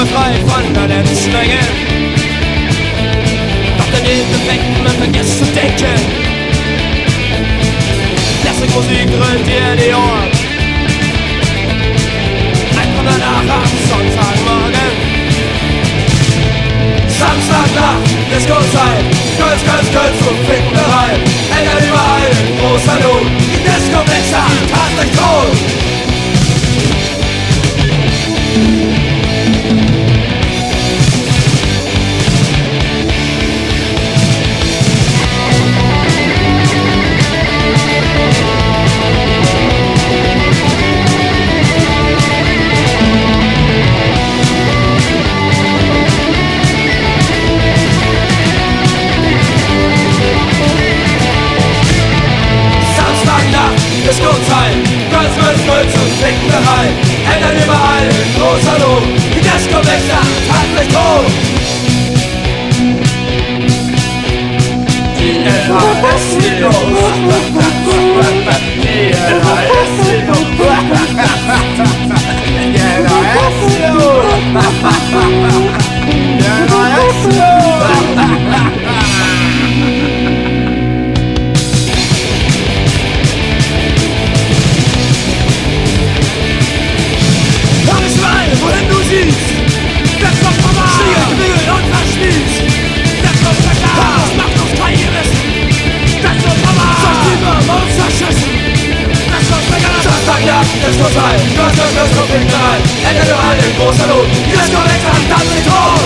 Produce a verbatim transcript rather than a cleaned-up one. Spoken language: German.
frei von der letzten Menge. Doch daneben Effekten, man vergisst zu denken. Musik dröhnt dir die Ohren. Einfach danach am Sonntagmorgen. Samstagnacht, Disco-Zeit. Kölz, Kölz, Kölz und Fickerei. Engel überall in großer Not. Die Disco-Mixer, passt euch tot. Disco-Zeit, Kölz, Kölz, Kölz und Fickerei. Engel überall in großer Not. Die Disco-Mixer, passt euch tot. Die L H S-Video. Die L H S-Video. Die L H S-Video. Die L H S-Video. Wohin du siehst, das kommt vorbei. Schläger, Knüppel und verschließt. Das kommt vorbei. Das macht uns frei gerissen. Das kommt vorbei. Sonst lieber uns verschissen. Das kommt vorbei. Samstagnacht, Disco-Zeit. Kölz, Kölz, Kölz und Fickerei. Ende überall in großer Not. Die Disco-Mixer, dann sind tot.